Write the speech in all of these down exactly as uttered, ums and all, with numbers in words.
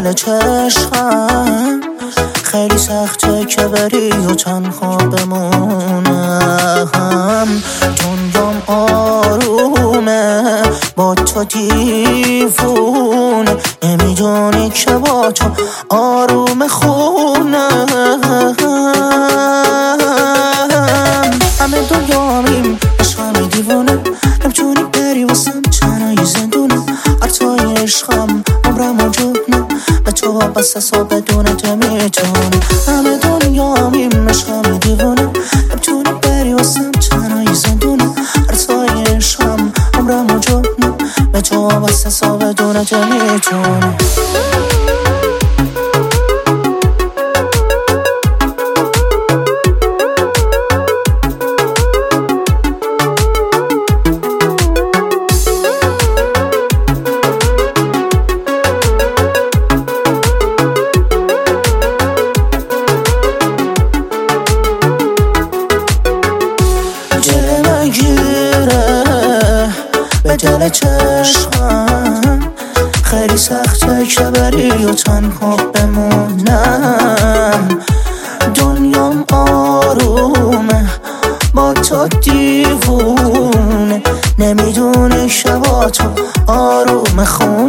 دل چشمم خیلی سخته که بری و تنها بمونم. دنیام آرومه با تو دیوونه، نمیدونی که با تو آروم خونم. همه دنیامیم عشقمی دیوونه، نمیتونی بری واسم تنهایی زندونه. ارتای عشقم عمرم و جونه، به تو وابسته سا بدون تو میتونه. همه دنیامیم عشقمی دیوونه، نمیتونی بری واسم تنهایی زندونه. ارتای عشقم عمرم و جونه، به تو وابسته سا بدون تو میتونه. به دل چشمم خیلی سخته که بری و تنها بمونم. دنیام آرومه با تو دیوونه، نمیدونی شبا تو آروم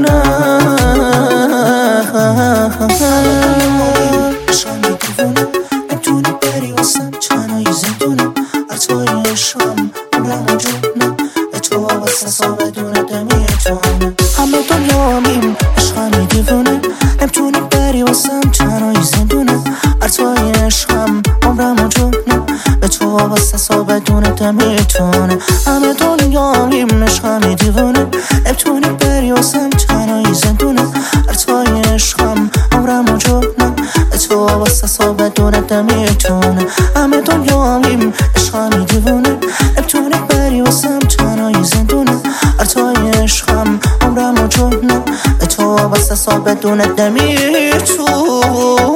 خونم. عشقمی دیوونه، نمیتونی بری واسم تنهایی زندونه. ارتای عشقم عمرم و جونه، تو واسه سا بدون دمیتونه. همه دنیامیم عشقمی دیوونه، نمیتونی بری واسم تنهایی زندونه. ارتای عشقم عمرم و جونه، به تو واسه سا بدون دمیتونه. همه دنیامیم عشقمی دیوونه، نمیتونی بری واسم تنهایی زندونه. ارتای عشقم عمرم و جونه، به تو واسه سا بدون دمیتونه. همه دنیامیم عشقمی دیوونه، نمیتونی بری واسم تنهایی زندونه. ارتای عشقم عمرم و جونه، به تو واسه سا بدون دمیتونه.